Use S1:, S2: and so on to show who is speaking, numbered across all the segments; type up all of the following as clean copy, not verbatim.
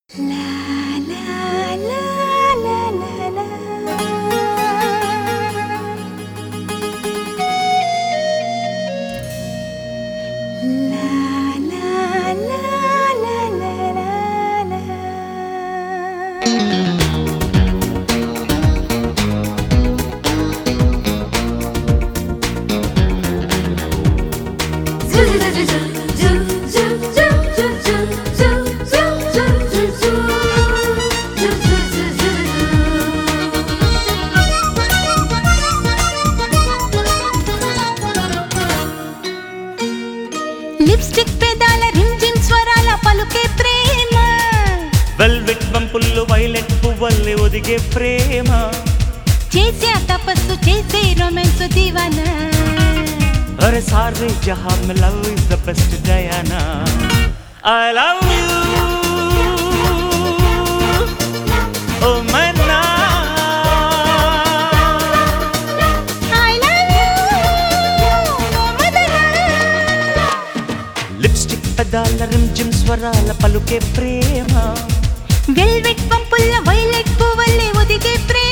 S1: lipstick పెదాల రింజిమ్ స్వరాల పలుకే ప్రేమ
S2: వెల్వెట్ వంపుల్లో వైలెట్ పువ్వల్లే ఒదిగే ప్రేమ
S1: చేసే తపస్సు చేసే రొమాన్స్ దీవానా
S2: అరే సారే జహాं में love is the best Diana I love you oh मैना
S1: I love you oh మదనా
S2: లిప్స్టిక్ పెదాల రింజిమ్ స్వరాల పలుకే ప్రేమ
S1: వెల్వెట్ పంపుల్ల వైలెట్ పువ్వల్లే ఒదిగే ప్రేమ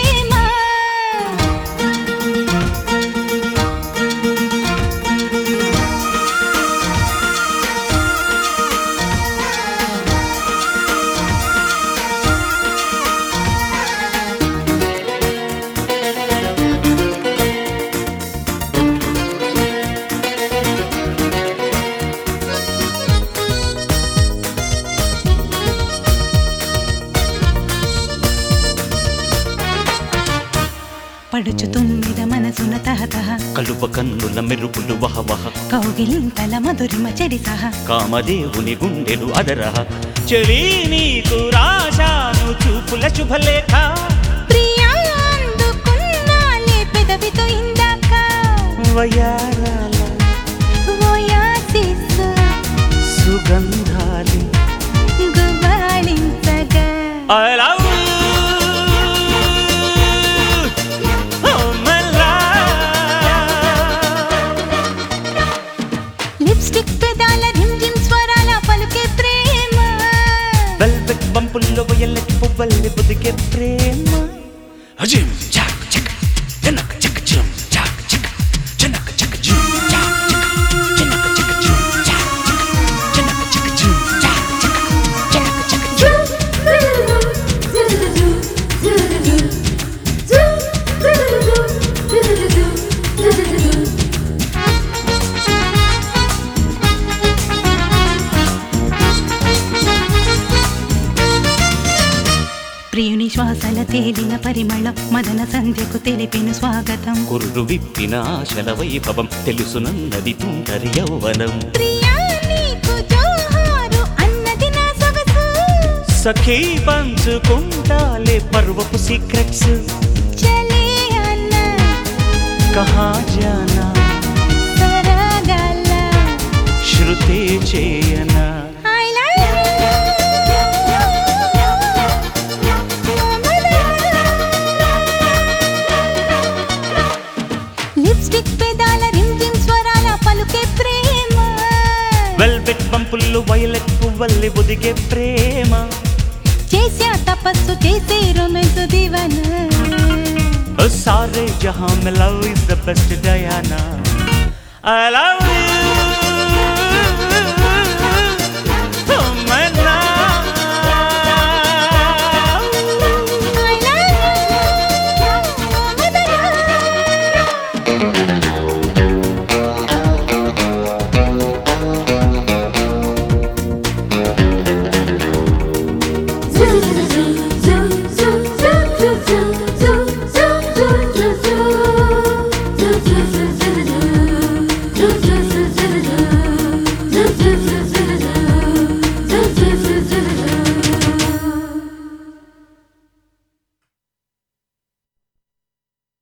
S1: పడుచు తుమ్మిద మనసున తహతహ
S2: కలువ కన్నుల మెరుపులు వహవహ
S1: కౌగిలింతల మధురిమ చెడి సహ
S2: కామదేవుని గుండెలు అదరహ చెలి నీకు రాశాను చూపుల శుభలేఖ
S1: ప్రియా అందుకున్నాలే పెదవితో ఇందాక
S2: వయారాల
S1: ఓయాసిస్
S2: సుగంధాలి
S1: గుబాళించగా
S2: I love you oh my love
S1: lipstick పెదాల రింజిమ్ స్వరాల పలుకే ప్రేమ
S2: వెల్వెట్ బంపుల్లో వయలెట్ పువ్వల్లే ఒదిగే ప్రేమ అజిమ్ చాక్ చక్ జనక్ చక్ జిమ్ చాక్ చక్ జనక్ చక్ జిమ్ చాక్ చక్ జనక్ చక్ జిమ్ చాక్ చక్ జనక్ చక్ జిమ్ చాక్ చక్ జనక్ చక్ జిమ్
S1: ప్రియుని శ్వాసల తేలిన పరిమళం మదన సంధ్యకు తెలిపిన స్వాగతం
S2: కుర్రు విప్పిన ఆశల వైభవం తెలుసునన్నది తుంటరి యౌవనం
S1: ప్రియా నీకు జోహారు అన్నది నా సొగసు
S2: సఖీ పంచుకుంటాలే పర్వపు సీక్రెట్స్
S1: చలే అన్న
S2: కహా జానా
S1: సరగాల
S2: శృతే చేయనా
S1: I love you లిప్స్టిక్ పెదాల రింజిమ్ స్వరాల పలుకే ప్రేమ
S2: వెల్వెట్ బంపుల్లో వైలెట్ పువ్వల్లే ఒదిగే ప్రేమ
S1: చేసే తపస్సు చేసే రొమాన్స్ దీవానా
S2: सारे जहां में love is the best Diana I love you